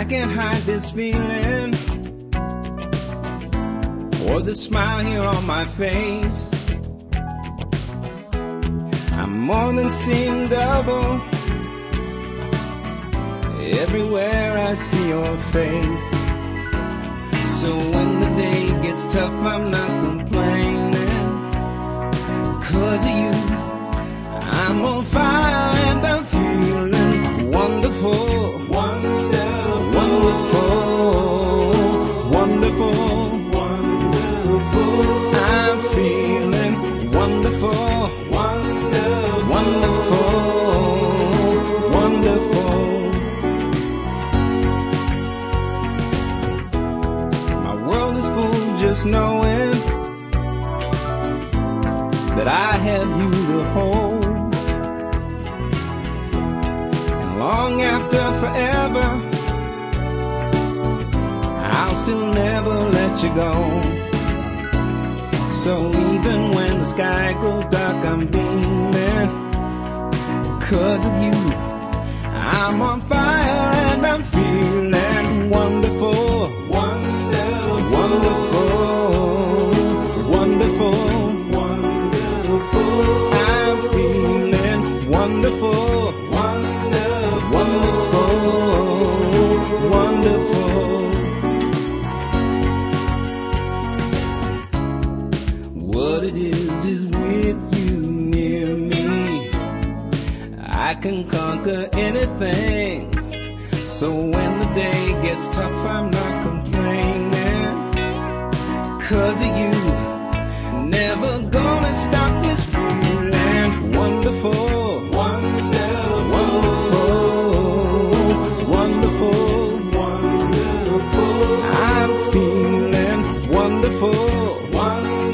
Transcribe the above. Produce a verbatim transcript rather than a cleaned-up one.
can't hide this feeling, or the smile here on my face. I'm more than seeing double everywhere I see your face. So when the day gets tough, I'm not complaining, 'cause of you I'm on fire and I'm feeling wonderful, wonderful, wonderful, wonderful, wonderful. I'm feeling wonderful, wonderful, wonderful, wonderful. My world is full just knowing that I have you to hold. Long after forever, I'll still never let you go. So even when the sky grows dark, I'm beaming, 'cause of you I'm on fire and I'm feeling wonderful, wonderful, wonderful, wonderful, wonderful. I'm feeling wonderful, wonderful, wonderful. What it is is with you near me, I can conquer anything. So when the day gets tough, I'm not complaining, 'cause of you. Never gonna stop this feeling wonderful, wonderful, wonderful, wonderful. I'm feeling wonderful, wonderful.